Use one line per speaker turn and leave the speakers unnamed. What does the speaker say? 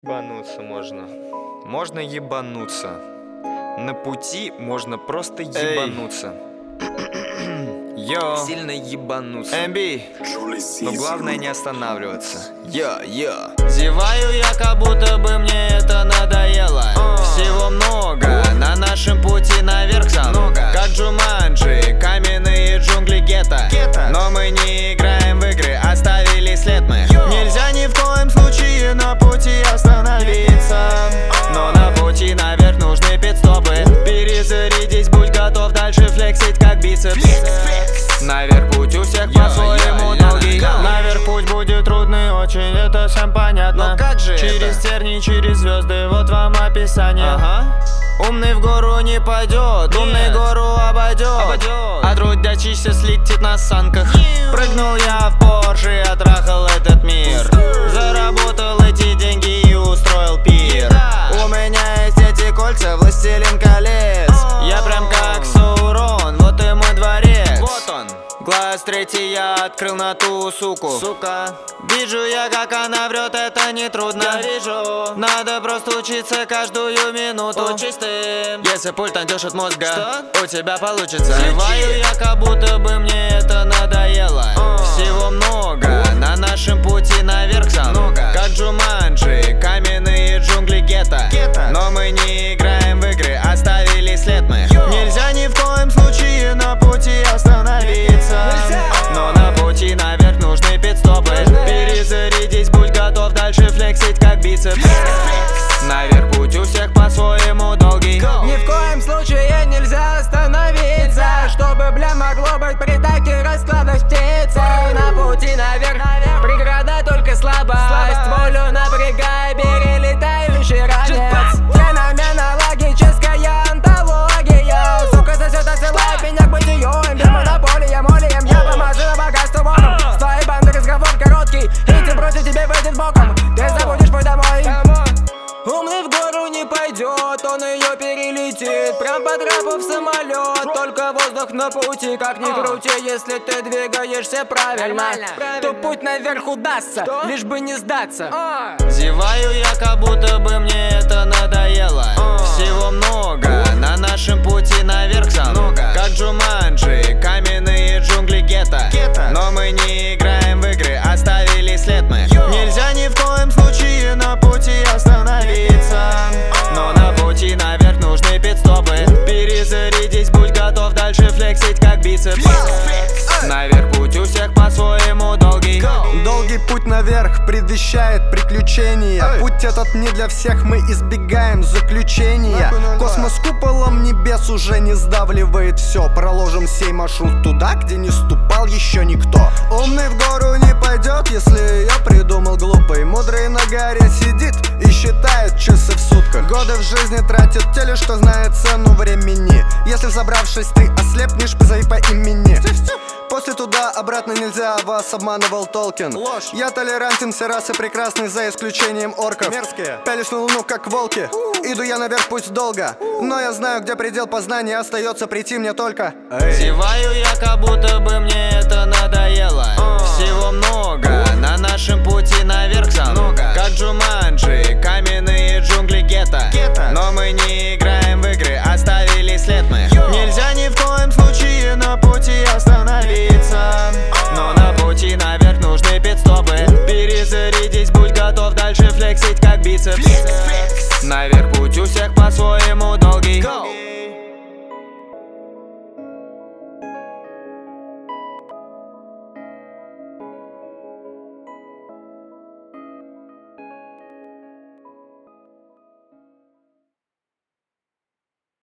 Ебануться можно. Можно ебануться. На пути можно просто ебануться. Йо, сильно ебануться. МБ, но главное не останавливаться. Йо. Зеваю я, как будто бы мне это надоело. Всего много на нашем пути наверх сам. Как Джуманджи, каменные джунгли гетто. Но мы не играем в игры, оставили след мы. Нельзя ни в коем случае на пути остановиться. Но на пути наверх нужны пидстопы. Перезарядись, будь готов дальше флексить как бицепс. Наверх путь у всех по-своему долгий. Наверх путь будет трудный очень, это всем понятно. Но как же через тернии, через звезды, вот вам описание. Умный в гору не пойдет, умный гору обойдет. А трудящийся слетит на санках. Прыгнул я в Порше, отрахал этот мир. Заработал эти деньги и устроил пир. У меня есть эти кольца, властелин колец. Я прям как Саурон, вот и мой дворец. Вот он. Глаз третий я открыл на ту суку. Сука. Вижу я, как она врет, это не трудно. Я вижу. Надо просто учиться каждую минуту чистым. Если пульт найдешь от мозга, что? У тебя получится. Зеваю я, как будто бы мне это надоело. Всего много на нашем пути наверх сам. Как Джуманджи, каменные джунгли гетто. Но мы не играем в игры, оставили след мы. Нельзя ни в коем случае на пути остановиться. Но на пути наверх нужны пидстопы. Перезарядись, будь готов дальше флексить как бицепс. Наверх путь у всех по-своему долгий.
Ни в коем случае нельзя остановиться. Чтобы, бля, могло быть при таких раскладах птицей. На пути наверх, преграда только слабость. Волю напрягай, бери летающий ранец. Феномена, логическая антология. Сука сосет, отсылает меня к бытию. Без монополия, молием, я помазал на богатство боком. С твоей банды разговор короткий, идти против тебе выйдет боком. Ты забудешь путь домой. Умный в гору не пойдет, он ее перелетит. Прям подрапав самолет, только воздух на пути. Как ни крути, если ты двигаешься правильно, то путь наверх удастся, лишь бы не сдаться.
Зеваю я, как будто бы мне это надоело. Всего много на нашем пути наверх сам. Как Джуманджи, каменные джунгли гетто. Но мы не играем в игры, оставили след мы. Нельзя ни в коем случае на пути остановиться. Но на пути наверх нужны пидстопы. Перезарядись, будь готов дальше флексить как бицепс. Наверх путь у всех по-своему долгий.
Долгий путь наверх предвещает приключения. Путь этот не для всех, мы избегаем заключения. Космос куполом небес уже не сдавливает все. Проложим сей маршрут туда, где не ступал еще никто. Умный в гору не пойдет, если ее придумал глупый. Мудрый на горе сидит и считает часы в сутках. Годы в жизни тратит те, лишь кто знает цену времени. Если взобравшись ты ослепнешь, позови по имени. После туда-обратно нельзя, вас обманывал Толкин. Ложь. Я толерантен, все расы прекрасны, за исключением орков. Мерзкие. Пялись на луну, как волки. Иду я наверх, путь долго. Но я знаю, где предел познания, остается прийти мне только.
Зеваю я, как будто бы мне это надоело. Всего много на нашем пути наверх сам. Как Джуманджи, каменные джунгли гетто. Но мы не играем в игры, оставили след мы. Нельзя ни в коем случае на пути остановиться. Но на пути наверх нужны пидстопы. Перезарядись, будь готов дальше флексить как бицепс. Наверх путь у всех по-своему долгий.